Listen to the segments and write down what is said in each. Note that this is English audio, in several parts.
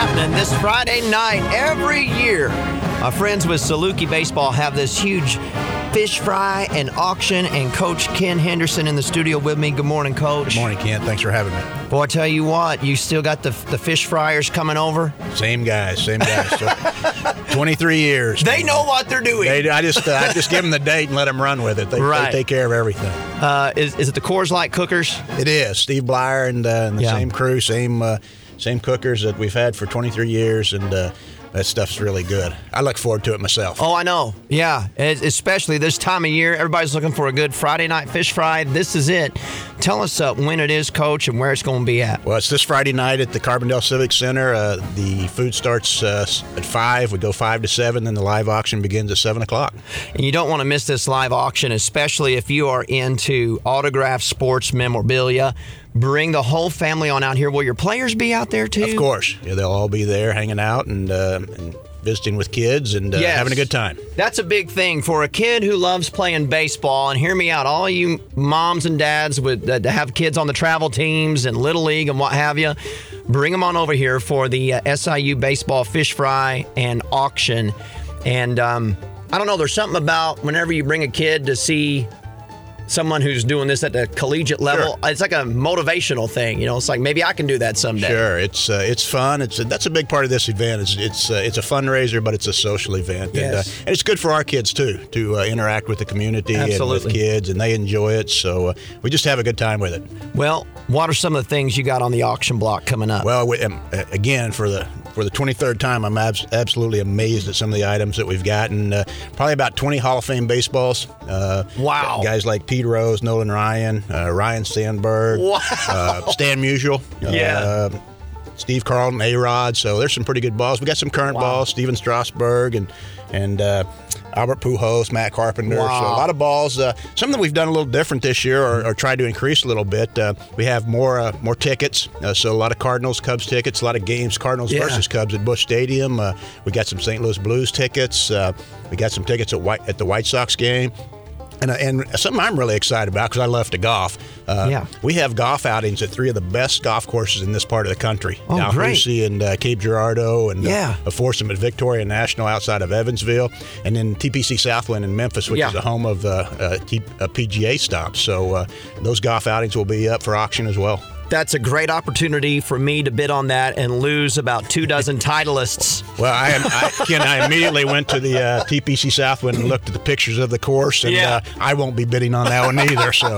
happening this Friday night every year. My friends with Saluki Baseball have this huge fish fry and auction, and Coach Ken Henderson in the studio with me. Good morning, Coach. Good morning, Ken. Thanks for having me. Boy, I tell you what, you still got the fish fryers coming over? Same guys. So, 23 years. They know what they're doing. I just give them the date and let them run with it. They take care of everything. Is it the Coors Light cookers? It is. Steve Blyer and the same crew, same cookers that we've had for 23 years, and that stuff's really good. I look forward to it myself. Oh, I know. Yeah, especially this time of year. Everybody's looking for a good Friday night fish fry. This is it. Tell us when it is, Coach, and where it's going to be at. Well, it's this Friday night at the Carbondale Civic Center. The food starts at 5. We go 5 to 7, then the live auction begins at 7 o'clock. And you don't want to miss this live auction, especially if you are into autographed sports memorabilia. Bring the whole family on out here. Will your players be out there, too? Of course. Yeah, they'll all be there hanging out and visiting with kids and having a good time. That's a big thing for a kid who loves playing baseball. And hear me out, all you moms and dads that have kids on the travel teams and Little League and what have you, bring them on over here for the SIU Baseball Fish Fry and Auction. And I don't know, there's something about whenever you bring a kid to see someone who's doing this at the collegiate level, It's like a motivational thing. You know, it's like maybe I can do that someday. Sure, it's fun. That's a big part of this event. It's a fundraiser, but it's a social event, yes. And it's good for our kids too to interact with the community and with kids, and they enjoy it. So we just have a good time with it. Well, what are some of the things you got on the auction block coming up? Well, again, for the 23rd time, I'm absolutely amazed at some of the items that we've got, and probably about 20 Hall of Fame baseballs. Wow. Guys like Pete Rose, Nolan Ryan, Ryan Sandberg, Stan Musial, Steve Carlton, A-Rod. So there's some pretty good balls. We got some current balls, Steven Strasburg and Albert Pujols, Matt Carpenter. Wow. So a lot of balls. Something we've done a little different this year, or tried to increase a little bit. We have more tickets. So a lot of Cardinals, Cubs tickets, a lot of games, Cardinals versus Cubs at Busch Stadium. We got some St. Louis Blues tickets. We got some tickets at the White Sox game. And something I'm really excited about, because I love to golf. We have golf outings at 3 of the best golf courses in this part of the country. Dalhousie and Cape Girardeau, and a foursome at Victoria National outside of Evansville, and then TPC Southland in Memphis, which is the home of PGA stops. So those golf outings will be up for auction as well. That's a great opportunity for me to bid on that and lose about 24 Titleists. Well, I immediately went to the TPC Southwind and looked at the pictures of the course, and I won't be bidding on that one either. So,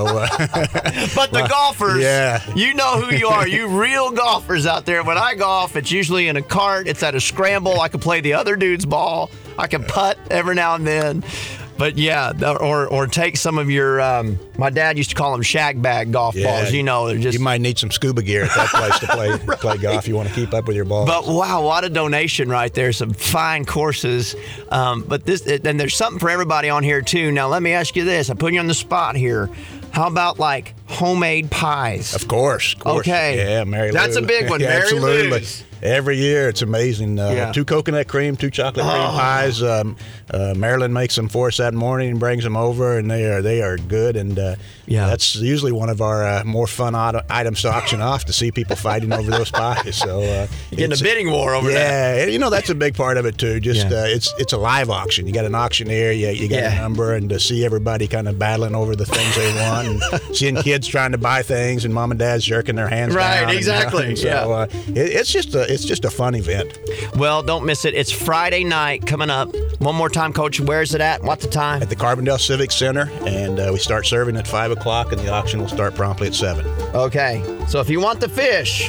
but the golfers, you know who you are. You real golfers out there. When I golf, it's usually in a cart. It's at a scramble. I can play the other dude's ball. I can putt every now and then. But or take some of your. My dad used to call them shag bag golf balls. You know, they're just. You might need some scuba gear at that place to play golf. You want to keep up with your balls. But wow, what a donation right there! Some fine courses. But and there's something for everybody on here too. Now let me ask you this: I'm putting you on the spot here. How about like homemade pies? Of course. Okay. Yeah, Mary Lou. That's a big one. Mary Absolutely. Lou's. Every year, it's amazing. 2 coconut cream, 2 chocolate cream pies. Marilyn makes them for us that morning and brings them over, and they are good. And that's usually one of our more fun items to auction off, to see people fighting over those pies. So getting a bidding war over that. Yeah, that's a big part of it too. Just it's a live auction. You got an auctioneer, you got a number, and to see everybody kind of battling over the things they want, and seeing kids trying to buy things, and mom and dad's jerking their hands down. Right, exactly. So it's just a fun event. Well, don't miss it. It's Friday night coming up. One more time, Coach. Where's it at? What's the time? At the Carbondale Civic Center, and we start serving at 5 o'clock, and the auction will start promptly at 7. Okay. So if you want the fish,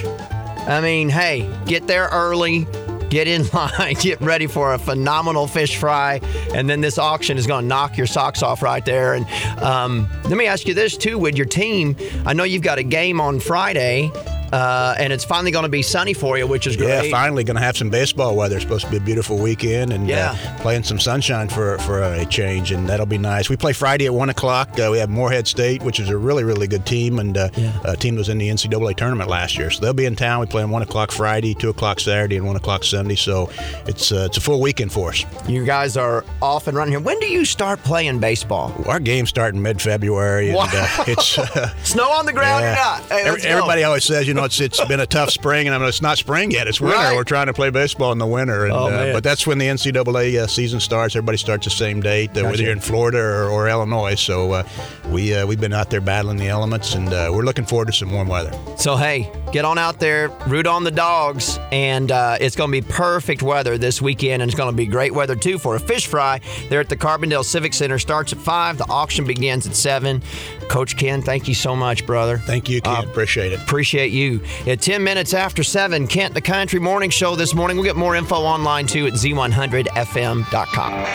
hey, get there early. Get in line, get ready for a phenomenal fish fry, and then this auction is going to knock your socks off right there. And let me ask you this, too, with your team. I know you've got a game on Friday, and it's finally going to be sunny for you, which is great. Yeah, finally going to have some baseball weather. It's supposed to be a beautiful weekend, and playing some sunshine for a change, and that'll be nice. We play Friday at 1 o'clock. We have Morehead State, which is a really, really good team, and a team that was in the NCAA tournament last year. So they'll be in town. We play on 1 o'clock Friday, 2 o'clock Saturday, and 1 o'clock Sunday. So it's a full weekend for us. You guys are off and running here. When do you start playing baseball? Our games start in mid-February. And, it's snow on the ground or not? Hey, everybody always says, it's been a tough spring, and it's not spring yet. It's winter. Right. We're trying to play baseball in the winter, and, but that's when the NCAA season starts. Everybody starts the same date, whether you're in Florida or Illinois. So we've been out there battling the elements, and we're looking forward to some warm weather. So, hey, get on out there, root on the dogs, and it's going to be perfect weather this weekend, and it's going to be great weather, too, for a fish fry there at the Carbondale Civic Center. Starts at 5. The auction begins at 7. Coach Ken, thank you so much, brother. Thank you, Ken. Appreciate it. Appreciate you. At 10 minutes after 7, Kent the Country Morning Show this morning. We'll get more info online, too, at z100fm.com.